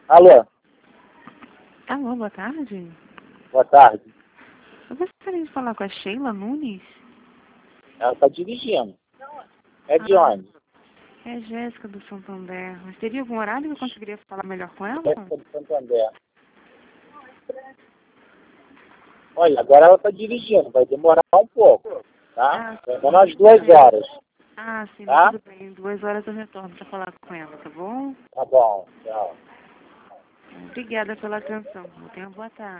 Alô, Alô, boa tarde. boa tarde. Eu gostaria de falar com a Sheila Nunes. Ela está dirigindo. É de onde? É Jéssica do Santander. Mas teria algum horário que eu conseguiria falar melhor com ela? Jéssica do Santander. Olha, agora ela está dirigindo, vai demorar um pouco, tá? Vai demorar umas 2 horas, Ah, sim, tá? tudo bem. 2 horas eu retorno para falar com ela, tá bom? Tá bom, tchau. Obrigada pela atenção. Tenha uma boa tarde.